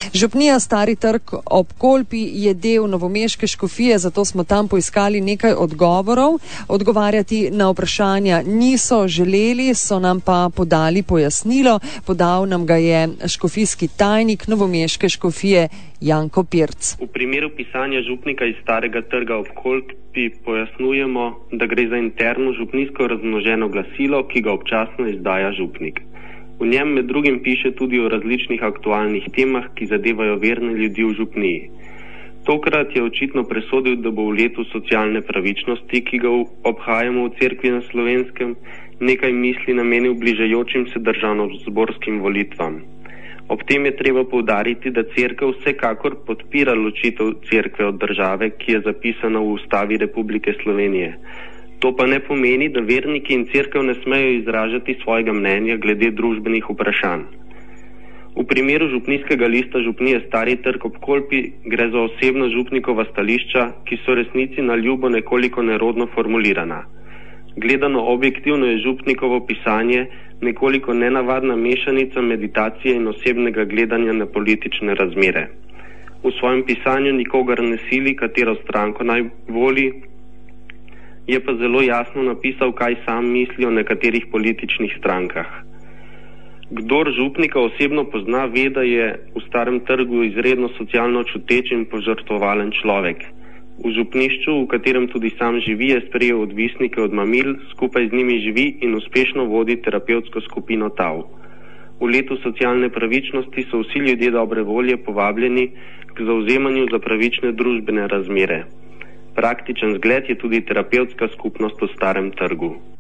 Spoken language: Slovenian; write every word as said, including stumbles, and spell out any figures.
Župnija Stari trg ob Kolpi je del novomeške škofije, zato smo tam poiskali nekaj odgovorov. Odgovarjati na vprašanja niso želeli, so nam pa podali pojasnilo. Podal nam ga je škofijski tajnik novomeške škofije Janko Pirc. V primeru pisanja župnika iz Starega trga ob Kolpi pojasnjujemo, da gre za interno župnijsko razmnoženo glasilo, ki ga občasno izdaja župnik. V njem med drugim piše tudi o različnih aktualnih temah, ki zadevajo verne ljudi v župniji. Tokrat je očitno presodil, da bo v letu socialne pravičnosti, ki ga obhajamo v cerkvi na Slovenskem, nekaj misli namenil bližajočim se državnozborskim volitvam. Ob tem je treba poudariti, da cerkev vsekakor podpira ločitev cerkve od države, ki je zapisana v Ustavi Republike Slovenije. To pa ne pomeni, da verniki in cerkev ne smejo izražati svojega mnenja glede družbenih vprašanj. V primeru župnijskega lista župnije Stari trg ob Kolpi gre za osebna župnikova stališča, ki so resnici na ljubo nekoliko nerodno formulirana. Gledano objektivno je župnikovo pisanje nekoliko nenavadna mešanica meditacije in osebnega gledanja na politične razmere. V svojem pisanju nikogar ne sili, katero stranko naj voli, je pa zelo jasno napisal, kaj sam misli o nekaterih političnih strankah. Kdor župnika osebno pozna, ve, da je v Starem trgu izredno socialno čuteč in požrtvovalen človek. V župnišču, v katerem tudi sam živi, je sprejel odvisnike od mamil, skupaj z njimi živi in uspešno vodi terapevtsko skupino Tav. V letu socialne pravičnosti so vsi ljudje dobre volje povabljeni k zavzemanju za pravične družbene razmere. Praktičen zgled je tudi terapevtska skupnost v Starem trgu.